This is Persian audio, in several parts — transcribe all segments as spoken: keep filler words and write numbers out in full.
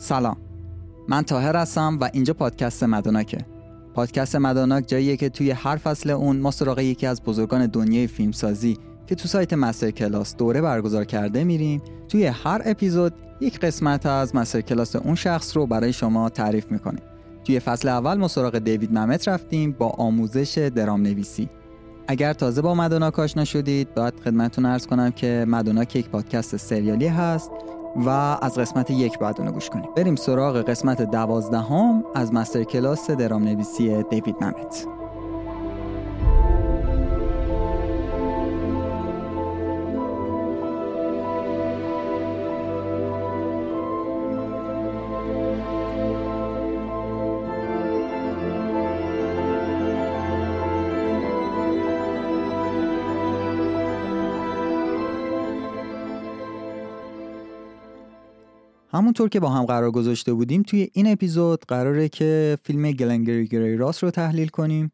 سلام، من طاهر هستم و اینجا پادکست مدوناکه. پادکست مدوناک جاییه که توی هر فصل اون ما سراغ یکی از بزرگان دنیای فیلمسازی که تو سایت مستر کلاس دوره برگزار کرده میریم. توی هر اپیزود یک قسمت از مستر کلاس اون شخص رو برای شما تعریف میکنیم. توی فصل اول ما سراغ دیوید ممت رفتیم با آموزش درام نویسی. اگر تازه با مدوناک آشنا شدید، باید خدمتتون عرض کنم که مدوناک یک پادکست سریالی هست و از قسمت یک باید اونو گوش کنیم. بریم سراغ قسمت دوازدهم از مستر کلاس درام نویسی دیوید ممت. همونطور که با هم قرار گذاشته بودیم توی این اپیزود قراره که فیلم گلنگری گری راس رو تحلیل کنیم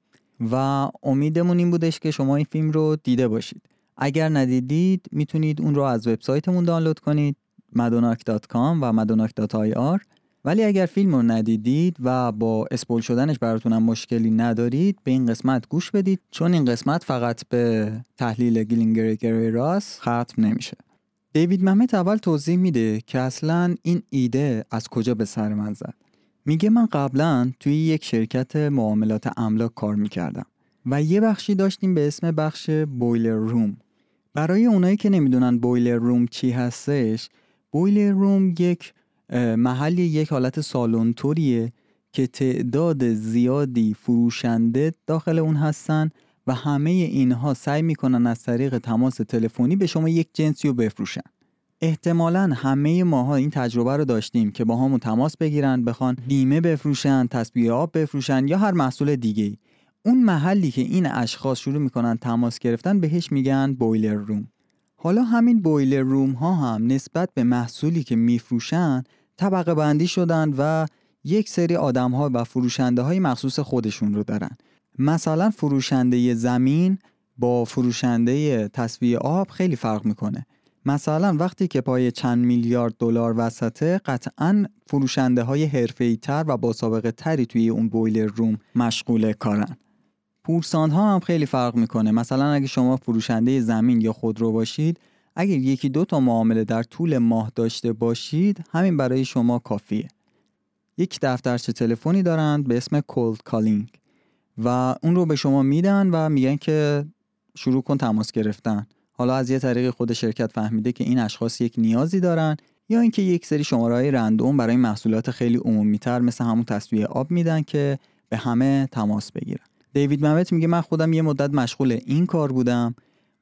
و امیدمون این بودش که شما این فیلم رو دیده باشید. اگر ندیدید میتونید اون رو از وبسایتمون دانلود کنید مدوناک دات کام و مدوناک دات آی آر. ولی اگر فیلم رو ندیدید و با اسپول شدنش براتونم مشکلی ندارید، به این قسمت گوش بدید، چون این قسمت فقط به تحلیل گلنگری گری راس ختم نمیشه. دیوید ممت اول توضیح میده که اصلاً این ایده از کجا به سر من زد. میگه من قبلاً توی یک شرکت معاملات املاک کار میکردم و یه بخشی داشتیم به اسم بخش بویلر روم. برای اونایی که نمیدونن بویلر روم چی هستش، بویلر روم یک محلی، یک حالت سالن طوریه که تعداد زیادی فروشنده داخل اون هستن و همه اینها سعی میکنن از طریق تماس تلفنی به شما یک جنسی رو بفروشن. احتمالاً همه ماها این تجربه رو داشتیم که با همون تماس بگیرن، بخوان بیمه بفروشن، تصفیه آب بفروشن یا هر محصول دیگه‌ای. اون محلی که این اشخاص شروع میکنن تماس گرفتن بهش میگن بویلر روم. حالا همین بویلر روم ها هم نسبت به محصولی که میفروشن طبقه بندی شدن و یک سری آدم ها و فروشنده های مخصوص خودشون رو دارن. مثلا فروشنده زمین با فروشنده تصفیه آب خیلی فرق میکنه. مثلا وقتی که پای چند میلیارد دلار وسطه، قطعاً فروشنده های حرفه‌ای تر و با سابقه تری توی اون بویلر روم مشغول کارن. پورسانت‌ها هم خیلی فرق میکنه. مثلا اگه شما فروشنده زمین یا خودرو باشید، اگر یکی دو تا معامله در طول ماه داشته باشید، همین برای شما کافیه. یک دفترچه تلفنی دارن به اسم کولد کالینگ و اون رو به شما میدن و میگن که شروع کن تماس گرفتن. حالا از یه طریق خود شرکت فهمیده که این اشخاص یک نیازی دارن، یا اینکه یک سری شماره‌های رندوم برای محصولات خیلی عمومی‌تر مثل همون تصفیه آب میدن که به همه تماس بگیرن. دیوید ممت میگه من خودم یه مدت مشغول این کار بودم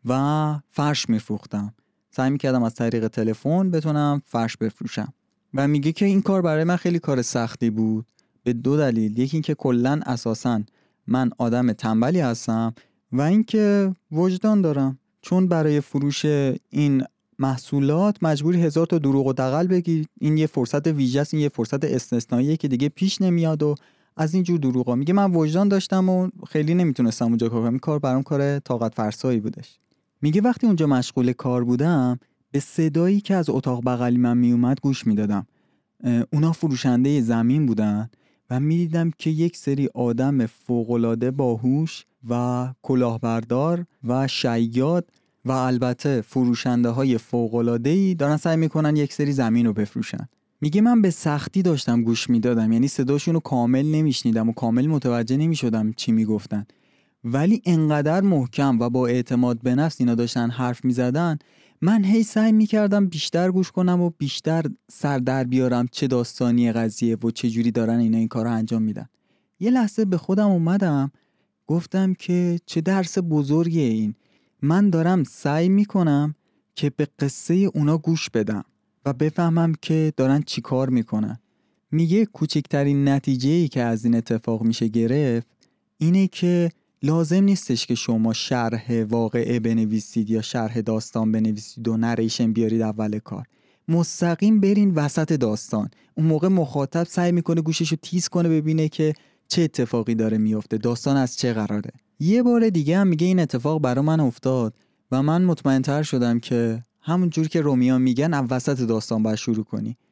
و فرش میفروختم. سعی میکردم از طریق تلفن بتونم فرش بفروشم و میگه که این کار برای من خیلی کار سختی بود به دو دلیل. یکی اینکه کلاً اساساً من آدم تنبلی هستم و اینکه وجدان دارم، چون برای فروش این محصولات مجبوری هزار تا دروغ و دغل بگی. این یه فرصت ویژه است، این یه فرصت استثنائیه که دیگه پیش نمیاد و از این جور دروغا. میگه من وجدان داشتم و خیلی نمیتونستم اونجا کار کنم. این کار برام کار طاقت فرسایی بودش. میگه وقتی اونجا مشغول کار بودم به صدایی که از اتاق بغلی من میومد گوش میدادم. اونا فروشنده زمین بودن و میدیدم که یک سری آدم فوق‌العاده باهوش و کلاهبردار و شیاد و البته فروشنده های فوق‌العاده‌ای دارن سعی میکنن یک سری زمین رو بفروشن. میگه من به سختی داشتم گوش میدادم، یعنی صداشون رو کامل نمیشنیدم و کامل متوجه نمیشدم چی میگفتن، ولی انقدر محکم و با اعتماد به نفس اینا داشتن حرف میزدن، من هی سعی میکردم بیشتر گوش کنم و بیشتر سر در بیارم چه داستانی قضیه و چه جوری دارن اینا این کار رو انجام میدن. یه لحظه به خودم اومدم، گفتم که چه درس بزرگیه این. من دارم سعی میکنم که به قصه اونا گوش بدم و بفهمم که دارن چی کار میکنن. میگه کوچکترین نتیجه‌ای که از این اتفاق میشه گرفت اینه که لازم نیستش که شما شرح واقعه بنویسید یا شرح داستان بنویسید و نریشن بیارید اول کار. مستقیم برین وسط داستان. اون موقع مخاطب سعی میکنه گوششو تیز کنه ببینه که چه اتفاقی داره میفته، داستان از چه قراره. یه بار دیگه هم میگه این اتفاق برای من افتاد و من مطمئن‌تر شدم که همون جور که رومیا میگن وسط داستان باید شروع کنی.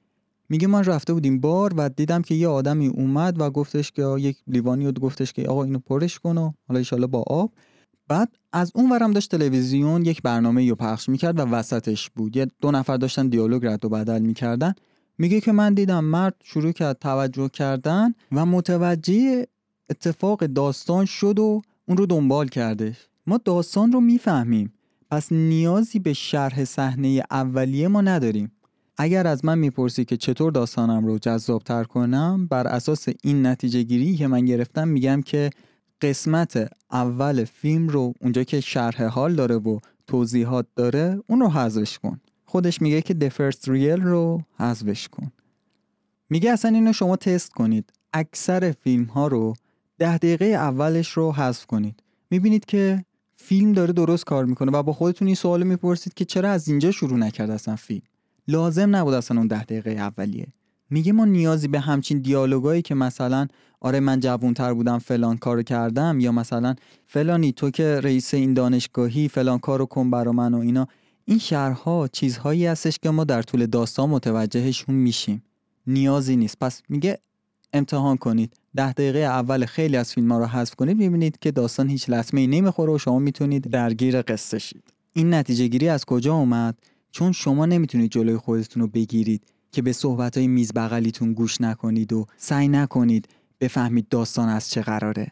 میگه من رفته بودیم بار و دیدم که یه آدمی اومد و گفتش که یک لیوانی رو گفتش که آقا اینو پرش کن و حالا ان شاءالله با آب. بعد از اون ورم داشت تلویزیون یک برنامه رو پخش میکرد و وسطش بود یه دو نفر داشتن دیالوگ رد و بدل میکردن. میگه که من دیدم مرد شروع کرد توجه کردن و متوجه اتفاق داستان شد و اون رو دنبال کردش. ما داستان رو میفهمیم، پس نیازی به شرح صحنه اولیه ما نداریم. اگر از من میپرسی که چطور داستانم رو جذاب‌تر کنم، بر اساس این نتیجه گیری که من گرفتم میگم که قسمت اول فیلم رو اونجا که شرح حال داره و توضیحات داره اون رو حذفش کن. خودش میگه که the first real رو حذفش کن. میگه اصلا اینو شما تست کنید، اکثر فیلم ها رو ده دقیقه اولش رو حذف کنید، میبینید که فیلم داره درست کار میکنه و با خودتون این سوال میپرسید که چرا از اینجا شروع نکرد اصلا فیلم، لازم نبود اصلا اون ده دقیقه اولیه. میگه ما نیازی به همچین دیالوگایی که مثلا آره من جوانتر بودم فلان کارو کردم، یا مثلا فلانی تو که رئیس این دانشگاهی فلان کارو کن برا من و اینا، این شرح‌ها چیزهایی هستش که ما در طول داستان متوجهشون میشیم، نیازی نیست. پس میگه امتحان کنید، ده دقیقه اول خیلی از فیلم‌ها رو حذف کنید، می‌بینید که داستان هیچ لطمه‌ای نمیخوره و شما میتونید درگیر قصه شید. این نتیجه گیری از کجا اومد؟ چون شما نمیتونید جلوی خودتون رو بگیرید که به صحبت‌های میز بغلیتون گوش نکنید و سعی نکنید بفهمید داستان از چه قراره.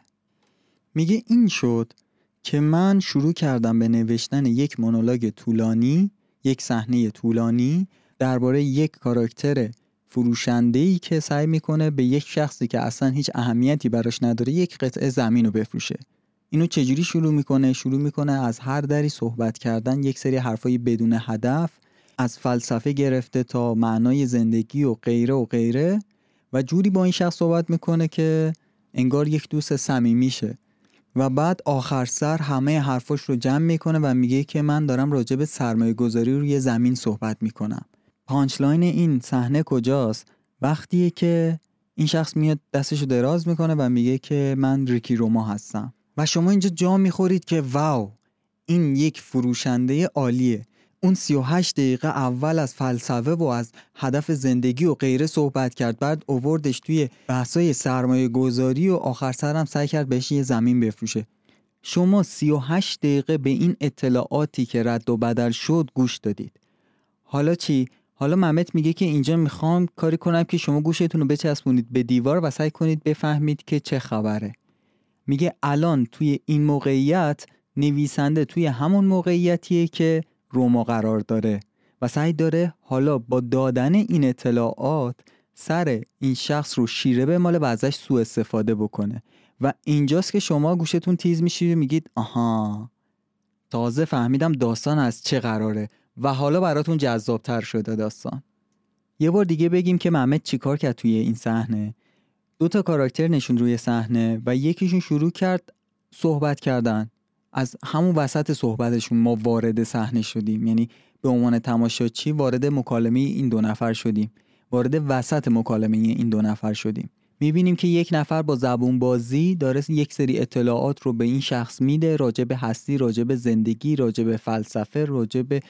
میگه این شد که من شروع کردم به نوشتن یک مونولوگ طولانی، یک صحنه طولانی درباره یک کاراکتر فروشنده‌ای که سعی میکنه به یک شخصی که اصلا هیچ اهمیتی براش نداره یک قطعه زمین رو بفروشه. اینو چجوری شروع میکنه؟ شروع میکنه از هر دری صحبت کردن، یک سری حرفای بدون هدف، از فلسفه گرفته تا معنای زندگی و غیره و غیره، و جوری با این شخص صحبت میکنه که انگار یک دوست صمیمیشه. و بعد آخر سر همه حرفاش رو جمع میکنه و میگه که من دارم راجع به سرمایه گذاری روی زمین صحبت میکنم. پانچلاین این صحنه کجاست؟ وقتیه که این شخص میاد دستشو دراز میکنه و میگه که من ریکی روما هستم و شما اینجا جا میخورید که واو، این یک فروشنده عالیه. اون سی و هشت دقیقه اول از فلسفه و از هدف زندگی و غیره صحبت کرد، بعد اووردش توی بحثای سرمایه گذاری و آخر سرم سعی کرد بهش یه زمین بفروشه. شما سی و هشت دقیقه به این اطلاعاتی که رد و بدل شد گوش دادید. حالا چی؟ حالا ممت میگه که اینجا میخوام کاری کنم که شما گوشتون رو بچسبونید به دیوار و سعی کنید بفهمید که چه خبره. میگه الان توی این موقعیت نویسنده توی همون موقعیتیه که روما قرار داره و سعی داره حالا با دادن این اطلاعات سر این شخص رو شیره بماله و ازش سوء استفاده بکنه. و اینجاست که شما گوشتون تیز میشید و میگید آها، تازه فهمیدم داستان از چه قراره و حالا براتون جذابتر شده داستان. یه بار دیگه بگیم که محمد چیکار کرد توی این صحنه. دو تا کاراکتر نشون روی صحنه و یکیشون شروع کرد صحبت کردن. از همون وسط صحبتشون ما وارد صحنه شدیم، یعنی به عنوان تماشاچی وارد مکالمه این دو نفر شدیم، وارد وسط مکالمه این دو نفر شدیم. میبینیم که یک نفر با زبون بازی داره یک سری اطلاعات رو به این شخص میده راجع به هستی، راجع به زندگی، راجع به فلسفه، راجع به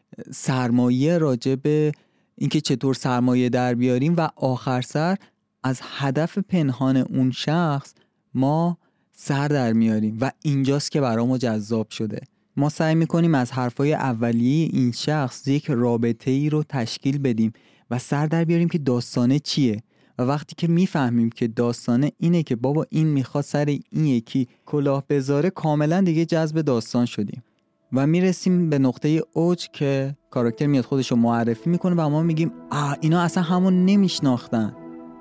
سرمایه، راجع به اینکه چطور سرمایه در بیاریم و آخر سر از هدف پنهان اون شخص ما سر در میاریم و اینجاست که برامو جذاب شده. ما سعی میکنیم از حرفای اولیه این شخص یک رابطه ای رو تشکیل بدیم و سر در بیاریم که داستانه چیه، و وقتی که میفهمیم که داستانه اینه که بابا این میخواد سر این یکی کلاه بذاره، کاملا دیگه جذب داستان شدیم و میرسیم به نقطه اوج که کاراکتر میاد خودشو معرفی میکنه و ما میگیم آه اینا اصلا همون نمیشناختن.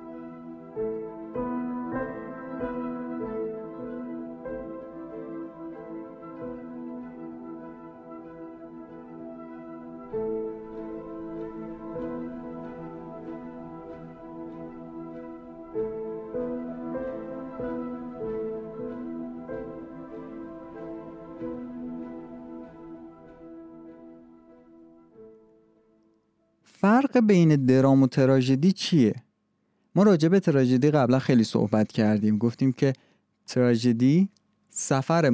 فرق بین درام و تراژدی چیه؟ ما راجع به تراژدی قبلا خیلی صحبت کردیم، گفتیم که تراژدی سفر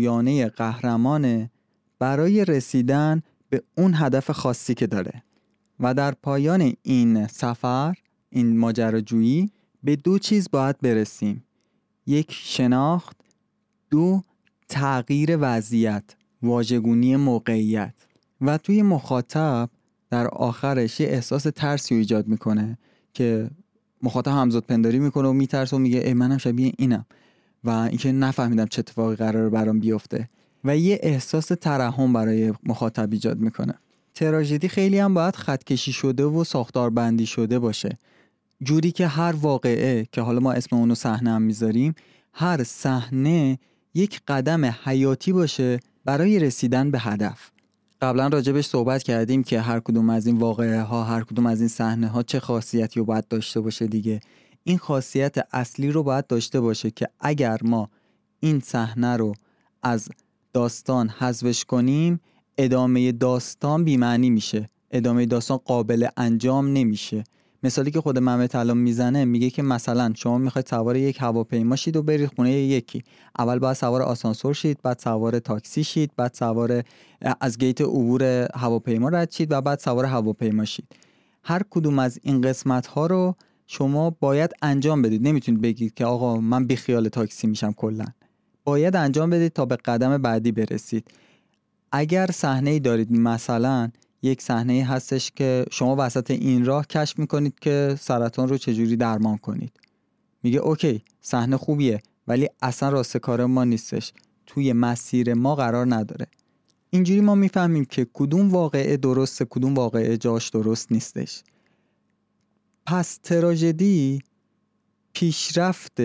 ماجراجویانه قهرمانه برای رسیدن به اون هدف خاصی که داره. و در پایان این سفر، این ماجراجویی، به دو چیز باید برسیم: یک، شناخت; دو، تغییر وضعیت، واژگونی موقعیت. و توی مخاطب در آخرش یه احساس ترسی رو ایجاد میکنه که مخاطب همزاد پنداری میکنه و میترسه و میگه ای منم شبیه اینم و اینکه نفهمیدم چه اتفاقی قراره برام بیفته و یه احساس ترحم برای مخاطب ایجاد میکنه. تراژدی خیلی هم باید خط کشی شده و ساختار بندی شده باشه، جوری که هر واقعه که حالا ما اسم اونو صحنه هم میذاریم، هر صحنه یک قدم حیاتی باشه برای رسیدن به هدف. قبلا راجبش صحبت کردیم که هر کدوم از این واقعه ها، هر کدوم از این صحنه ها چه خاصیتی رو باید داشته باشه دیگه. این خاصیت اصلی رو باید داشته باشه که اگر ما این صحنه رو از داستان حذفش کنیم، ادامه داستان بی‌معنی میشه، ادامه داستان قابل انجام نمیشه. مثالی که خود ممت الان میزنه، میگه که مثلا شما میخواید سوار یک هواپیما شید و برید خونه یکی، اول باید سوار آسانسور شید، بعد سوار تاکسی شید، بعد سوار از گیت عبور هواپیما رد شید و بعد سوار هواپیما شید. هر کدوم از این قسمت ها رو شما باید انجام بدید. نمیتونید بگید که آقا من بی خیال تاکسی میشم. کلا باید انجام بدید تا به قدم بعدی برسید. اگر صحنه‌ای دارید، مثلا یک صحنه هستش که شما وسط این راه کشف میکنید که سرطان رو چجوری درمان کنید، میگه اوکی صحنه خوبیه ولی اصلا راست کار ما نیستش، توی مسیر ما قرار نداره. اینجوری ما میفهمیم که کدوم واقعه درسته، کدوم واقعه جاش درست نیستش. پس تراژدی پیشرفت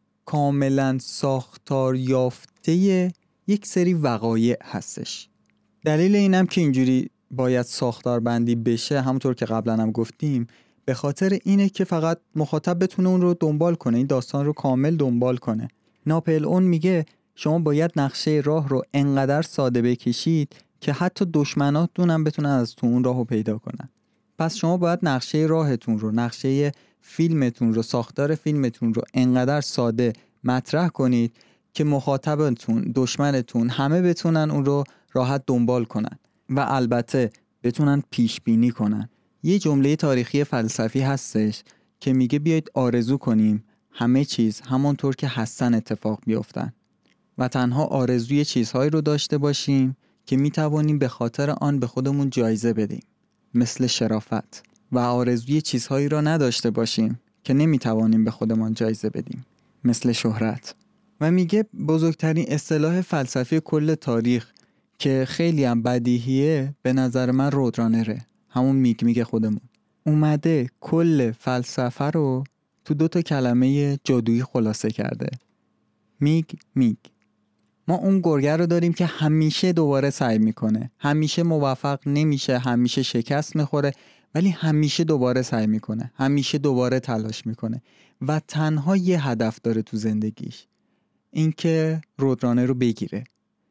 کاملا ساختار یافته یک سری وقایع هستش. دلیل اینم که اینجوری باید ساختار بندی بشه، همونطور که قبلا هم گفتیم، به خاطر اینه که فقط مخاطب بتونه اون رو دنبال کنه، این داستان رو کامل دنبال کنه. ناپل اون میگه شما باید نقشه راه رو انقدر ساده بکشید که حتی دشمناتون هم بتونن از تو اون راهو پیدا کنن. پس شما باید نقشه راهتون رو، نقشه فیلمتون رو، ساختار فیلمتون رو انقدر ساده مطرح کنید که مخاطبتون، دشمنتون همه بتونن اون رو راحت دنبال کنن و البته بتونن پیش بینی کنن. یه جمله تاریخی فلسفی هستش که میگه بیایید آرزو کنیم همه چیز همونطور که هستن اتفاق بیفتن و تنها آرزوی چیزهایی رو داشته باشیم که میتوانیم به خاطر آن به خودمون جایزه بدیم، مثل شرافت، و آرزوی چیزهایی را نداشته باشیم که نمیتوانیم به خودمان جایزه بدیم، مثل شهرت. و میگه بزرگترین اصطلاح فلسفی کل تاریخ که خیلی هم بدیهیه به نظر من رودرانره، همون میگ میگه خودمون اومده کل فلسفه رو تو دو تا کلمه جادویی خلاصه کرده. میگ میگ. ما اون گرگه رو داریم که همیشه دوباره سعی میکنه، همیشه موفق نمیشه، همیشه شکست میخوره، ولی همیشه دوباره سعی میکنه، همیشه دوباره تلاش میکنه و تنها یه هدف داره تو زندگیش، اینکه رودرانر رو بگیره.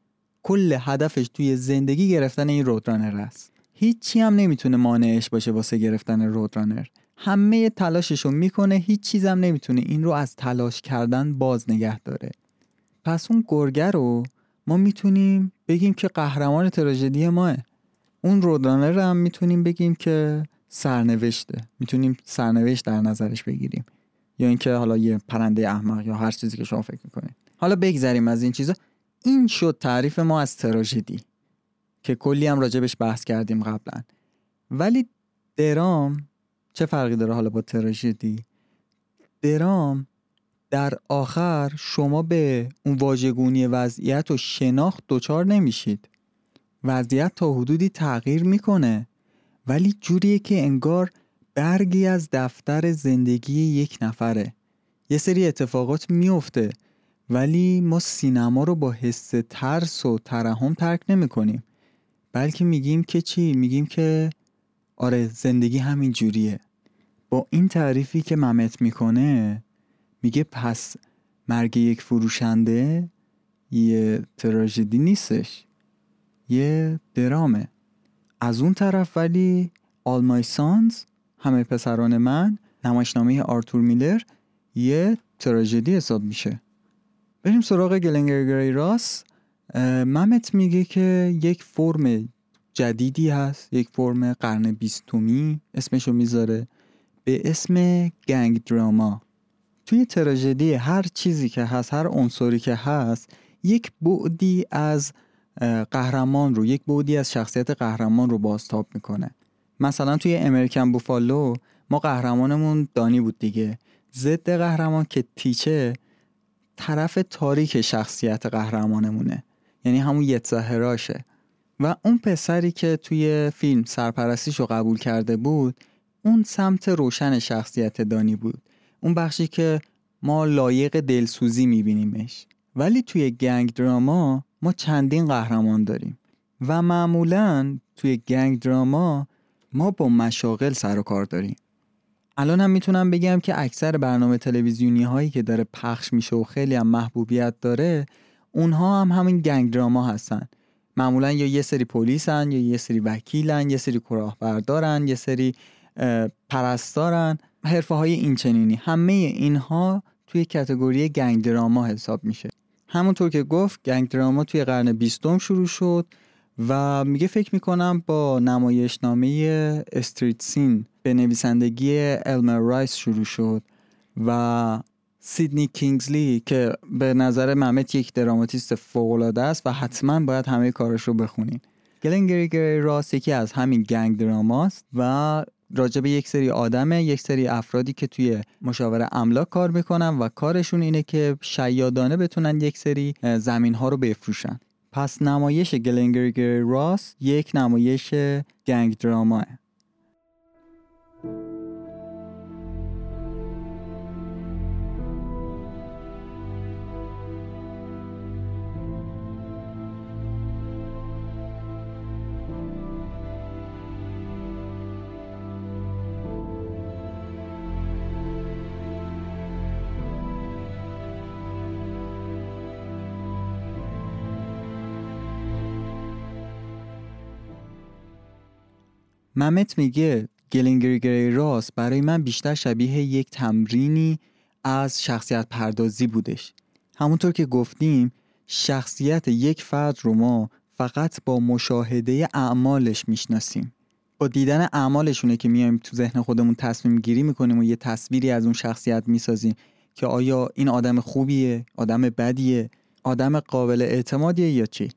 کل هدفش توی زندگی گرفتن این رودرانر است. هیچی هم نمیتونه مانعش باشه واسه گرفتن رودرانر. همه تلاششو میکنه، هیچ چیزم نمیتونه این رو از تلاش کردن باز نگه داره. پس اون گرگه رو ما میتونیم بگیم که قهرمان تراژدی ماه. اون رودرانر رو هم میتونیم بگیم که سرنوشته، میتونیم سرنوشت در نظرش بگیریم، یا اینکه حالا یه پرنده احمق یا هر چیزی که شما فکر میکنید. حالا بگذریم از این چیزا. این شد تعریف ما از تراژدی که کلی هم راجبش بحث کردیم قبلا. ولی درام چه فرقی داره حالا با تراژدی؟ درام در آخر شما به اون واژگونی وضعیت و شناخت دوچار نمیشید. وضعیت تا حدودی تغییر میکنه ولی جوریه که انگار برگی از دفتر زندگی یک نفره. یه سری اتفاقات میفته ولی ما سینما رو با حس ترس و ترحم ترک نمی کنیم، بلکه میگیم که چی؟ میگیم که آره زندگی همین جوریه. با این تعریفی که ممت میکنه میگه پس مرگ یک فروشنده یه تراژدی نیستش، یه درامه. از اون طرف ولی All My Sons، همه پسران من، نمایشنامه آرتور میلر، یه تراژدی حساب میشه. بریم سراغ گلنگری راس. ممت میگه که یک فرم جدیدی هست، یک فرم قرن بیستمی اسمشو میذاره به اسم گنگ دراما. توی تراژدی هر چیزی که هست، هر عنصری که هست، یک بعدی از قهرمان رو، یک بعدی از شخصیت قهرمان رو بازتاب میکنه. مثلا توی امریکن بوفالو ما قهرمانمون دانی بود دیگه، ضد قهرمان که تیچه طرف تاریک شخصیت قهرمانمونه، یعنی همون یتزاهراشه. و اون پسری که توی فیلم سرپرستیشو قبول کرده بود، اون سمت روشن شخصیت دانی بود، اون بخشی که ما لایق دلسوزی میبینیمش. ولی توی گنگ دراما ما چندین قهرمان داریم و معمولاً توی گنگ دراما ما با مشاغل سر و کار داریم. الان هم میتونم بگم که اکثر برنامه تلویزیونی هایی که داره پخش میشه و خیلی هم محبوبیت داره، اونها هم همین گنگ دراما هستن. معمولا یا یه سری پلیسن، یا یه سری وکیلن، یه سری کلاهبردارن، یه سری پرستارن، حرفه های این چنینی. همه اینها توی کاتگوری گنگ دراما حساب میشه. همونطور که گفت گنگ دراما توی قرن بیستم شروع شد و میگه فکر میکنم با نمایشنامه استریت سین به نویسندگی المر رایس شروع شد و سیدنی کینگزلی که به نظر ممت یک دراماتیست فوق‌العاده است و حتما باید همه کارش رو بخونین. گلنگری راس یکی از همین گنگ دراماست و راجع به یک سری آدمه، یک سری افرادی که توی مشاوره املاک کار میکنن و کارشون اینه که شیادانه بتونن یک سری زمین ها رو بفروشن. پس نمایش گلنگری راس یک نمایش گنگ دراماه. ممت میگه گلنگری راس برای من بیشتر شبیه یک تمرینی از شخصیت پردازی بودش. همونطور که گفتیم شخصیت یک فرد رو ما فقط با مشاهده اعمالش میشناسیم. با دیدن اعمالشونه که میایم تو ذهن خودمون تصمیم گیری میکنیم و یه تصویری از اون شخصیت میسازیم که آیا این آدم خوبیه، آدم بدیه، آدم قابل اعتمادیه یا چی.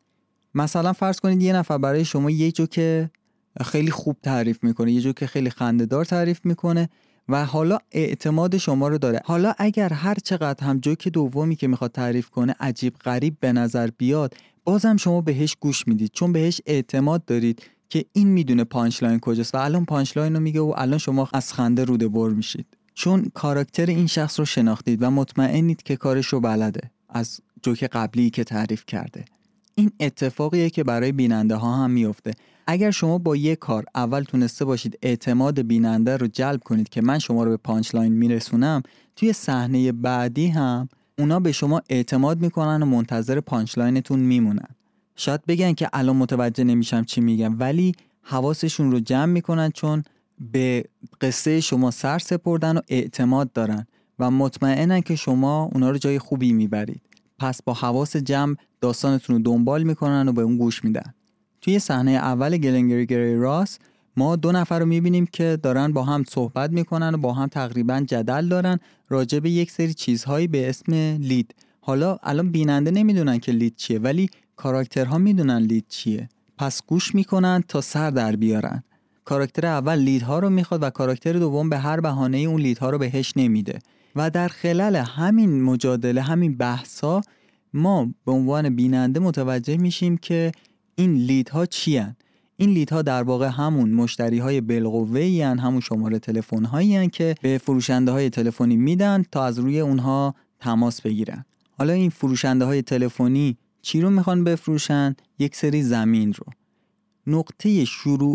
مثلا فرض کنید یه نفر برای شما یه جوک خیلی خوب تعریف میکنه، یه جوک خیلی خنده‌دار تعریف میکنه و حالا اعتماد شما رو داره. حالا اگر هر چقدر هم جوک دومی که میخواد تعریف کنه عجیب غریب به نظر بیاد، بازم شما بهش گوش میدید چون بهش اعتماد دارید که این میدونه پانچ لاین کجاست و الان پانچ لاین رو میگه و الان شما از خنده روده بر میشید، چون کاراکتر این شخص رو شناختید و مطمئنید که کارش رو بلده از جوک قبلی که تعریف کرده. این اتفاقیه که برای بیننده ها هم میفته. اگر شما با یک کار اول تونسته باشید اعتماد بیننده رو جلب کنید که من شما رو به پانچ لاین میرسونم، توی صحنه بعدی هم اونا به شما اعتماد میکنن و منتظر پانچ لاینتون میمونن. شاید بگن که الان متوجه نمیشم چی میگم، ولی حواسشون رو جمع میکنن چون به قصه شما سر سپردن و اعتماد دارن و مطمئنن که شما اونا رو جای خوبی میبرید. پس با حواس جمع داستانتون رو دنبال میکنن و به اون گوش میدن. توی صحنه اول گلنگری راس ما دو نفر رو میبینیم که دارن با هم صحبت میکنن و با هم تقریبا جدل دارن راجع به یک سری چیزهایی به اسم لید. حالا الان بیننده نمیدونن که لید چیه، ولی کاراکترها میدونن لید چیه، پس گوش میکنن تا سر در بیارن. کاراکتر اول لیدها رو میخواد و کاراکتر دوم به هر بهانه اون لیدها رو بهش نمیده و در خلال همین مجادله، همین بحثا، ما به عنوان بیننده متوجه میشیم که این لیدها چی هن؟ این لیدها در واقع همون مشتری های بالقوه‌ای هن، همون شماره تلفن هایی هن که به فروشنده های تلفنی میدن تا از روی اونها تماس بگیرن. حالا این فروشنده های تلفنی چی رو میخوان بفروشن؟ یک سری زمین رو. نقطه شروع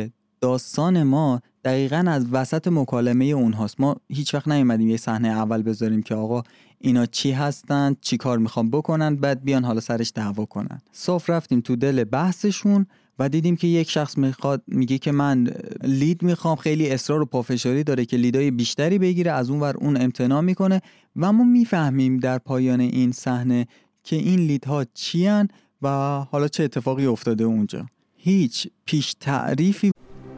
داستان ما دقیقاً از وسط مکالمه اونهاست. ما هیچ وقت نیومدیم یه صحنه اول بذاریم که آقا اینا چی هستن، چی کار میخوان بکنن، بعد بیان حالا سرش دعوا کنن. صاف رفتیم تو دل بحثشون و دیدیم که یک شخص میخواد میگه که من لید میخوام، خیلی اصرار و پافشاری داره که لیدای بیشتری بگیره، از اون ور اون امتناع میکنه و ما میفهمیم در پایان این صحنه که این لیدها چی هن و حالا چه اتفاقی افتاده اونجا. هیچ پیش تعریفی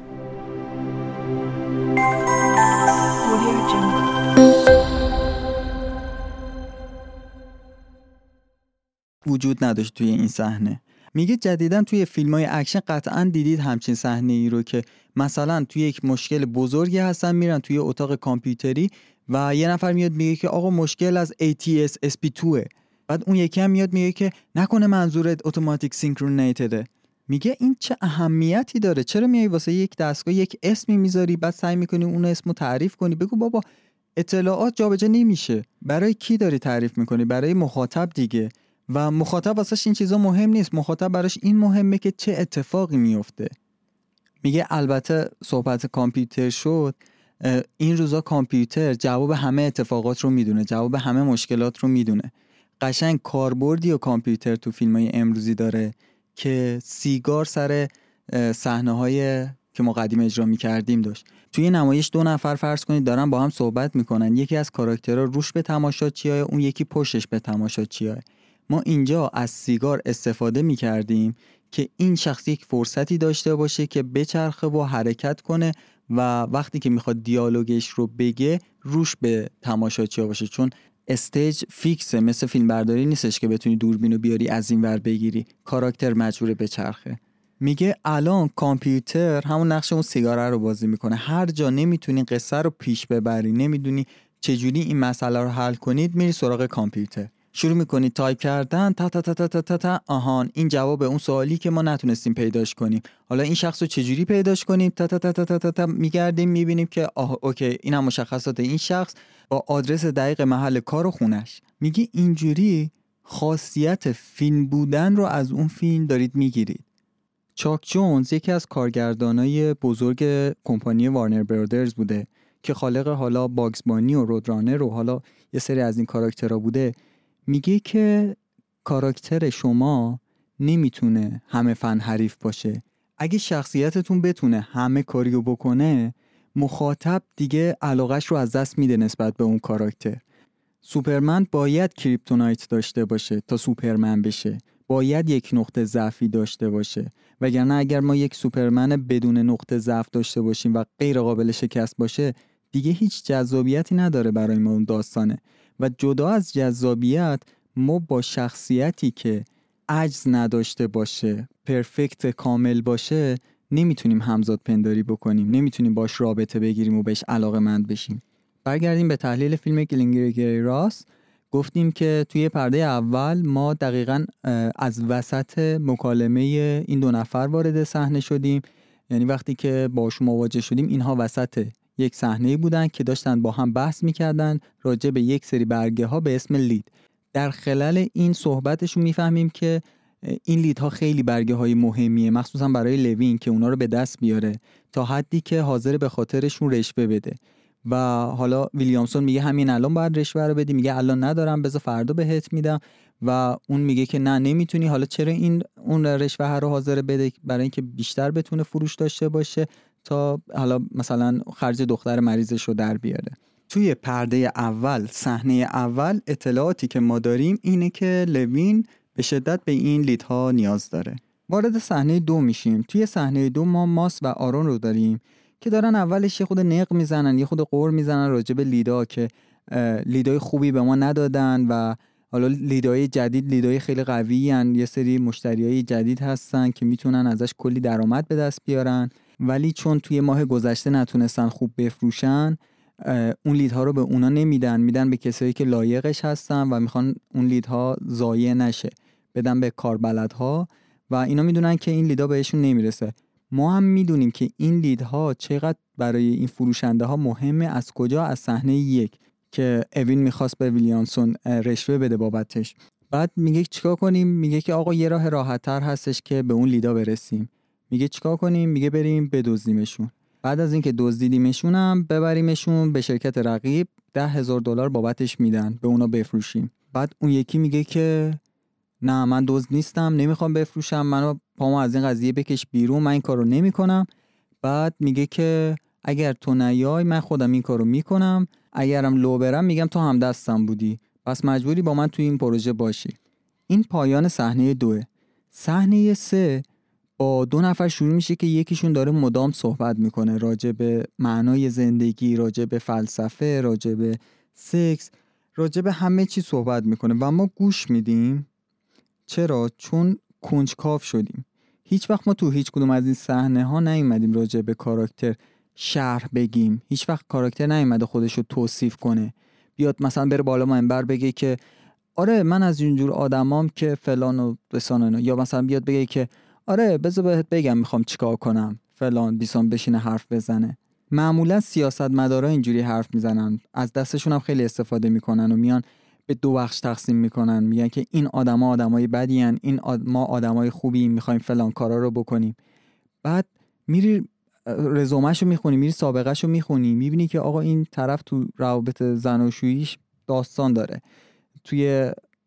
وجود نداشت توی این صحنه. میگه جدیداً توی فیلم‌های اکشن قطعاً دیدید همچین صحنه ای رو که مثلا توی یک مشکل بزرگی هستن، میرن توی اتاق کامپیوتری و یه نفر میاد میگه که آقا مشکل از ای تی اس اس پی دو، بعد اون یکی هم میاد میگه که نکنه منظورت اتوماتیک سینکرونیتده. میگه این چه اهمیتی داره؟ چرا میای واسه یک دستگاه یک اسمی میذاری بعد سعی میکنی اون اسمو تعریف کنی؟ بگو بابا اطلاعات جابجا نمیشه. برای کی داری تعریف میکنی؟ برای مخاطب دیگه. و مخاطب واسش این چیزا مهم نیست، مخاطب براش این مهمه که چه اتفاقی میفته. میگه البته صحبت کامپیوتر شد، این روزا کامپیوتر جواب همه اتفاقات رو میدونه، جواب همه مشکلات رو میدونه. قشنگ کاربردی و کامپیوتر تو فیلمای امروزی داره که سیگار سر صحنه‌های که ما قدیم اجرا می‌کردیم داشت. توی نمایش دو نفر فرض کنید دارن با هم صحبت میکنن، یکی از کاراکترها روش به تماشاچیای اون یکی پشتش به تماشاچیای. ما اینجا از سیگار استفاده می‌کردیم که این شخص یک فرصتی داشته باشه که بچرخه و حرکت کنه و وقتی که میخواد دیالوگش رو بگه روش به تماشاچی‌ها باشه، چون استیج فیکسه، مثل فیلم برداری نیستش که بتونی دوربینو بیاری از این ور بگیری، کاراکتر مجبوره بچرخه. میگه الان کامپیوتر همون نقش اون سیگاره رو بازی میکنه. هر جا نمیتونی قصه رو پیش ببری، نمیدونی چجوری این مسئله رو حل کنید، میری سراغ کامپیوتر، شروع میکنی تایپ کردن، تا تا تا تا تا تا, تا. آهان این جواب اون سوالی که ما نتونستیم پیداش کنیم، حالا این شخص رو چجوری پیداش کنیم، تا تا تا تا تا تا, تا. میگردیم میبینیم که آه اوکی این هم مشخصات این شخص با آدرس دقیق محل کار و خونش. میگه اینجوری خاصیت فیلم بودن رو از اون فیلم دارید میگیرید. چاک جونز یکی از کارگردانای بزرگ کمپانی وارنر برادرز بوده که خالق حالا باگز بانی و رودرانر و حالا یه سری از این کاراکترها بوده. میگه که کاراکتر شما نمیتونه همه فن حریف باشه. اگه شخصیتتون بتونه همه کاریو بکنه، مخاطب دیگه علاقش رو از دست میده نسبت به اون کاراکتر. سوپرمن باید کریپتونایت داشته باشه تا سوپرمن بشه، باید یک نقطه ضعفی داشته باشه، وگرنه اگر ما یک سوپرمن بدون نقطه ضعف داشته باشیم و غیر قابل شکست باشه، دیگه هیچ جذابیتی نداره برای ما اون داستانه. و جدا از جذابیت، ما با شخصیتی که عجز نداشته باشه، پرفکت کامل باشه، نمیتونیم همزاد پنداری بکنیم، نمیتونیم باش رابطه بگیریم و بهش علاقه‌مند بشیم. برگردیم به تحلیل فیلم گلنگری راس. گفتیم که توی پرده اول ما دقیقاً از وسط مکالمه این دو نفر وارد صحنه شدیم، یعنی وقتی که باشون مواجه شدیم اینها وسط یک صحنه‌ای بودن که داشتن با هم بحث می‌کردن راجع به یک سری برگه ها به اسم لید. در خلال این صحبتشون می‌فهمیم که این لیدها خیلی برگه های مهمیه، مخصوصا برای لوین که اونا رو به دست بیاره تا حدی که حاضر به خاطرشون رشوه بده. و حالا ویلیامسون میگه همین الان باید رشوه رو بدی، میگه الان ندارم بذار فردا بهت میدم، و اون میگه که نه نمیتونی. حالا چرا این اون رشوه رو حاضر بده؟ برای اینکه بیشتر بتونه فروش داشته باشه تا حالا مثلا خرج دختر مریضش رو در بیاره. توی پرده اول، صحنه اول، اطلاعاتی که ما داریم اینه که لوین به شدت به این لیدها نیاز داره. وارد صحنه دو میشیم. توی صحنه دو ما ماس و آرون رو داریم که دارن اولش یه خود نق میزنن، یه خود قور میزنن راجع به لیدا که لیدای خوبی به ما ندادن و حالا لیدای جدید لیدای خیلی قوی هن، یه سری مشتریای جدید هستن که میتونن ازش کلی درآمد به دست بیارن، ولی چون توی ماه گذشته نتونستن خوب بفروشن اون لیدها رو به اونا نمیدن، میدن به کسایی که لایقش هستن و میخوان اون لیدها ضایع نشه، بدن به کاربلدها و اینا میدونن که این لیدا بهشون نمیرسه. ما هم میدونیم که این لیدها چقدر برای این فروشنده ها مهمه. از کجا؟ از صحنه یک که اوین میخواست به ویلیامسون رشوه بده بابتش. بعد میگه چیکار کنیم؟ میگه که آقا یه راه راحت تر هستش که به اون لیدا برسیم. میگه چیکار کنیم؟ میگه بریم بدزدیمشون. بعد از اینکه دزدیدیمشون هم ببریمشون به شرکت رقیب، ده هزار دلار بابتش میدن به اونا بفروشیم. بعد اون یکی میگه که نه من دزد نیستم، نمیخوام بفروشم، منو پامو از این قضیه بکش بیرون، من این کارو نمیکنم. بعد میگه که اگر تو نیای من خودم این کارو میکنم، اگرم لو برم میگم تو هم دستم بودی، پس مجبوری با من توی این پروژه باشی. این پایان صحنه دوه. صحنه سه با دو نفر شروع میشه که یکیشون داره مدام صحبت میکنه راجع به معنای زندگی، راجع به فلسفه، راجع به سکس، راجع به همه چی صحبت میکنه و ما گوش میدیم. چرا؟ چون کنجکاو شدیم. هیچ وقت ما تو هیچ کدوم از این صحنه ها نیومدیم راجع به کاراکتر شرح بگیم. هیچ وقت کاراکتر نیومده خودش رو توصیف کنه، بیاد مثلا بره بالا منبر بگه که آره من از اینجور آدمام که فلان و بسانه، یا مثلا بیاد بگه که آره بذار بهت بگم میخوام چیکار کنم فلان، بیسان بشینه حرف بزنه. معمولا سیاستمدارا اینجوری حرف میزنن، از دستشون هم خیلی استفاده میکنن و میان به دو بخش تقسیم میکنن، میگن که این آدما آدمای بدی ان، این آد... ما آدمای خوبی میخوایم فلان کارا رو بکنیم. بعد میری رزومه‌شو میخونی، میری سابقه‌شو میخونی، میبینی که آقا این طرف تو روابط زناشوییش داستان داره، توی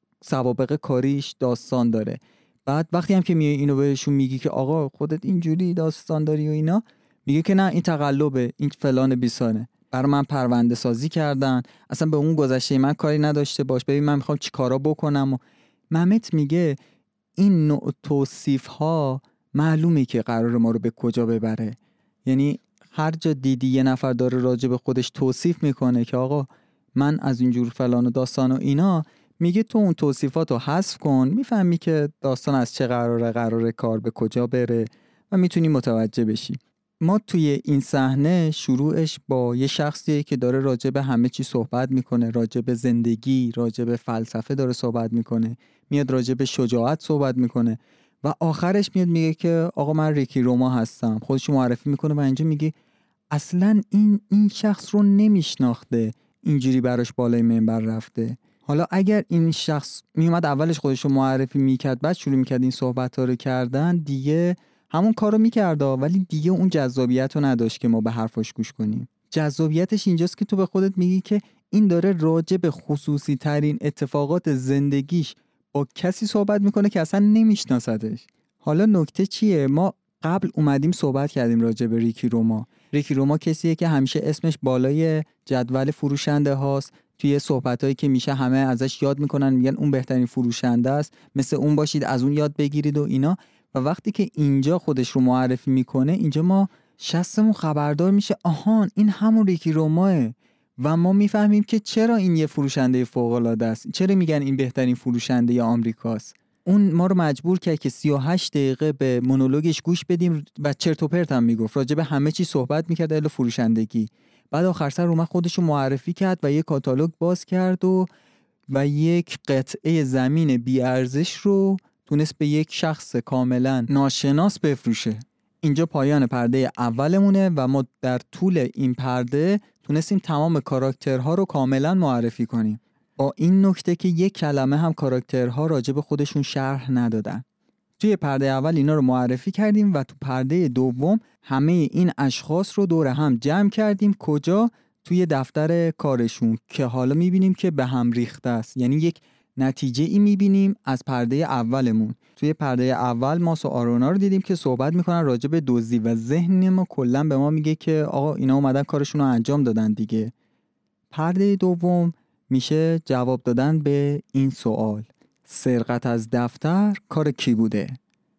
سوابق کاریش داستان داره. بعد وقتی هم که میای اینو بهشون میگی که آقا خودت اینجوری داستان داری و اینا، میگه که نه این تقلبه، این فلان بیسانه، برای من پرونده سازی کردن، اصلا به اون گذشته من کاری نداشته باش، ببین من میخوام چی کارا بکنم. و ممت میگه این نوع توصیف ها معلومه که قرار ما رو به کجا ببره. یعنی هر جا دیدی یه نفر داره راجع به خودش توصیف میکنه که آقا من از اینجور فلان و داستان و اینا، میگه تو اون توصیفاتو حذف کن، میفهمی که داستان از چه قراره، قراره کار به کجا بره و میتونی متوجه بشی. ما توی این صحنه شروعش با یه شخصیه که داره راجع به همه چی صحبت میکنه، راجع به زندگی، راجع به فلسفه داره صحبت میکنه، میاد راجع به شجاعت صحبت میکنه و آخرش میاد میگه که آقا من ریکی روما هستم، خودشو معرفی میکنه و اینجا میگه اصلا این این شخص رو نمیشناخته، اینجوری براش بالای منبر رفته. حالا اگر این شخص میومد اولش خودش رو معرفی میکرد، بعد شروع میکرد این صحبت ها رو کردن، دیگه همون کار رو میکرد ولی دیگه اون جذابیت رو نداشت که ما به حرفاش گوش کنیم. جذابیتش اینجاست که تو به خودت میگی که این داره راجع به خصوصی ترین اتفاقات زندگیش با کسی صحبت میکنه که اصلا نمیشناسدش. حالا نکته چیه؟ ما قبل اومدیم صحبت کردیم راجع به ریکی روما. ریکی روما کسیه که همیشه اسمش بالای جدول فروشنده هاست. توی صحبتایی که میشه همه ازش یاد میکنن، میگن اون بهترین فروشنده است، مثل اون باشید، از اون یاد بگیرید و اینا. و وقتی که اینجا خودش رو معرفی میکنه، اینجا ما شستمون خبردار میشه آهان این همون ریکی روماه و ما میفهمیم که چرا این یه فروشنده فوق العاده است، چرا میگن این بهترین فروشنده آمریکاست. اون ما رو مجبور کرد که سی و هشت دقیقه به مونولوگش گوش بدیم و چرت و پرت هم میگفت، راجع به همه چی صحبت میکرد الا فروشندگی. بعد آخر سر اومد خودش رو معرفی کرد و یک کاتالوگ باز کرد و و یک قطعه زمین بی ارزش رو تونست به یک شخص کاملا ناشناس بفروشه. اینجا پایان پرده اولمونه و ما در طول این پرده تونستیم تمام کاراکترها رو کاملا معرفی کنیم، با این نکته که یک کلمه هم کاراکترها راجع به خودشون شرح ندادن. توی پرده اول اینا رو معرفی کردیم و تو پرده دوم همه این اشخاص رو دور هم جمع کردیم. کجا؟ توی دفتر کارشون که حالا میبینیم که به هم ریخته است. یعنی یک نتیجه ای میبینیم از پرده اولمون. توی پرده اول ما و آرونا رو دیدیم که صحبت میکنن راجع به دزدی و ذهن ما کلا به ما میگه که آقا اینا اومدن کارشون رو انجام دادن دیگه. پرده دوم میشه جواب دادن به این سوال: سرقت از دفتر کار کی بوده؟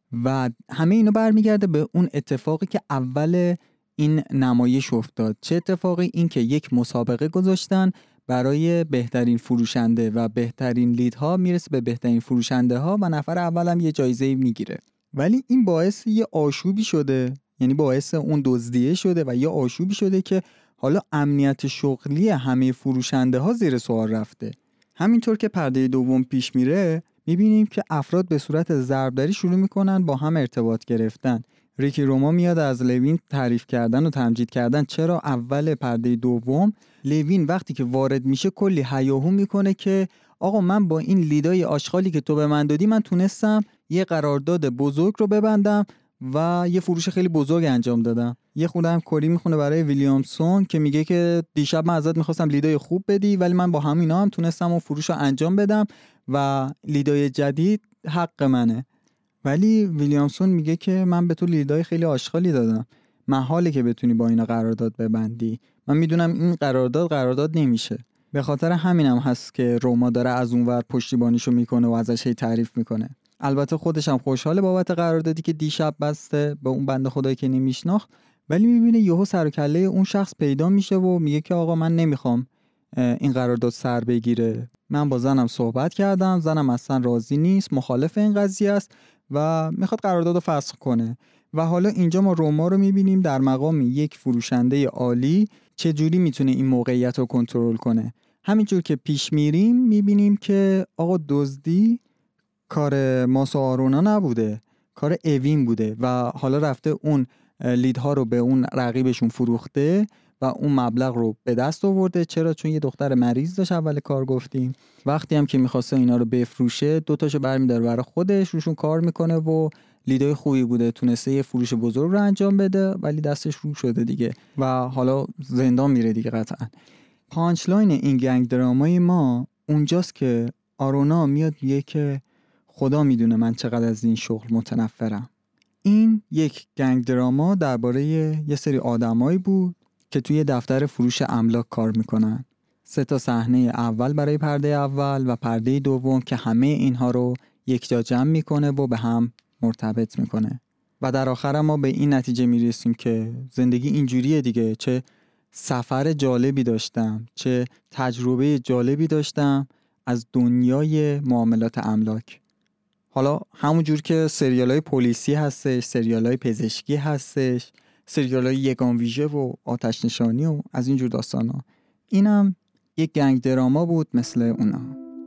و همه اینو برمیگرده به اون اتفاقی که اول این نمایش افتاد. چه اتفاقی؟ این که یک مسابقه گذاشتن برای بهترین فروشنده و بهترین لیدها میرسه به بهترین فروشنده ها و نفر اول هم یه جایزه میگیره. ولی این باعث یه آشوبی شده، یعنی باعث اون دزدیه شده و یه آشوبی شده که حالا امنیت شغلی همه فروشنده ها زیر سوال رفته. همینطور که پرده دوم پیش میره میبینیم که افراد به صورت ضربدری شروع میکنن با هم ارتباط گرفتن. ریکی روما میاد از لوین تعریف کردن و تمجید کردن. چرا اول پرده دوم لوین وقتی که وارد میشه کلی هیاهو میکنه که آقا من با این لیدای آشغالی که تو به من دادی من تونستم یه قرارداد بزرگ رو ببندم و یه فروش خیلی بزرگ انجام دادم. یه خورده هم کری میخونه برای ویلیامسون که میگه که دیشب من ازت میخواستم لیدای خوب بدی ولی من با همینا هم تونستم اون فروش رو انجام بدم و لیدای جدید حق منه. ولی ویلیامسون میگه که من به تو لیدای خیلی آشغالی دادم، محاله که بتونی با اینا قرارداد ببندی، من میدونم این قرارداد قرارداد نمیشه. به خاطر همینم هست که روما داره از اونور پشتیبانیشو میکنه و ازش هی تعریف میکنه. البته خودش هم خوشحاله بابت قراردادی که دیشب بسته به اون بنده خدایی که نمیشناخت، ولی میبینه یهو سر و کله اون شخص پیدا میشه و میگه که آقا من نمیخوام این قرارداد سر بگیره. من با زنم صحبت کردم، زنم اصلا راضی نیست، مخالف این قضیه است و میخواد قراردادو فسخ کنه. و حالا اینجا ما روما رو میبینیم در مقام یک فروشنده عالی چه جوری میتونه این موقعیت رو کنترل کنه. همینجور که پیش میریم میبینیم که آقا دزدی کار ماسو آرونا نبوده، کار اوین بوده و حالا رفته اون لیدها رو به اون رقیبشون فروخته و اون مبلغ رو به دست آورده. چرا؟ چون یه دختر مریض داشت اول کار گفتیم. وقتی هم که میخواسته اینا رو بفروشه دو تاشو برمی‌داره برای خودش، روشون کار میکنه و لیدای خوبی بوده، تونسته یه فروش بزرگ رو انجام بده ولی دستش رو شده دیگه و حالا زندان میره دیگه قطعا. پانچ لاین این گنگ درامای ما اونجاست که آرونا میاد میگه که خدا میدونه من چقدر از این شغل متنفرم. این یک گنگ دراما درباره یه سری آدمایی بود که توی دفتر فروش املاک کار میکنن. سه تا صحنه اول برای پرده اول و پرده دوم که همه اینها رو یک جا جمع میکنه و به هم مرتبط میکنه. و در آخر ما به این نتیجه میرسیم که زندگی اینجوریه دیگه. چه سفر جالبی داشتم، چه تجربه جالبی داشتم از دنیای معاملات املاک. حالا همون جور که سریالای پلیسی هستش، سریالای پزشکی هستش، سریالای یگان ویژه و آتش نشانی و از اینجور داستانا، اینم یک گنگ دراما بود مثل اونا.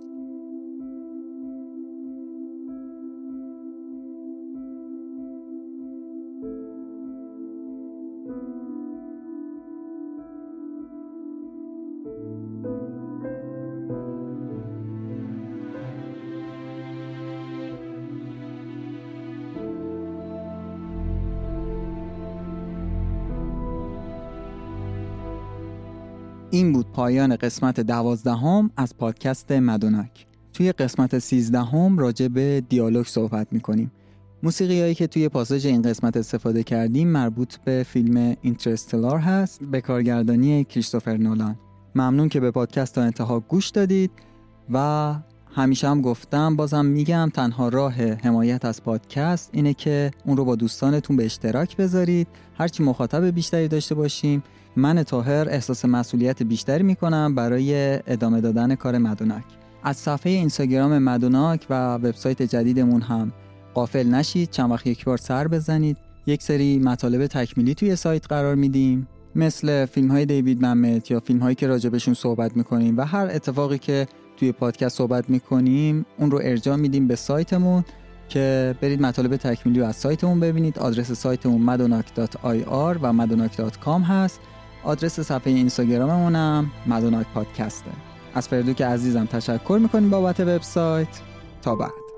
این بود پایان قسمت دوازدهم از پادکست مدوناک. توی قسمت سیزدهم راجع به دیالوگ صحبت میکنیم. موسیقی هایی که توی پاساژ این قسمت استفاده کردیم مربوط به فیلم اینترستلار هست به کارگردانی کریستوفر نولان. ممنون که به پادکست تا انتها گوش دادید و همیشه هم گفتم بازم میگم تنها راه حمایت از پادکست اینه که اون رو با دوستانتون به اشتراک بذارید. هرچی مخاطب بیشتری داشته باشیم من طاهر احساس مسئولیت بیشتری میکنم برای ادامه دادن کار مدوناک. از صفحه اینستاگرام مدوناک و وبسایت جدیدمون هم غافل نشید، چند وقت یک بار سر بزنید. یک سری مطالب تکمیلی توی سایت قرار میدیم مثل فیلم های دیوید ممت یا فیلم هایی که راجبشون صحبت میکنیم و هر اتفاقی که توی پادکست صحبت میکنیم اون رو ارجاع میدیم به سایتمون که برید مطالب تکمیلی رو از سایتمون ببینید. آدرس سایتمون مدوناک دات آی آر و مدوناک دات کام هست. آدرس صفحه اینستاگراممون هم مدوناک پادکسته. از فردوک عزیزم تشکر میکنیم بابت وبسایت. تا بعد.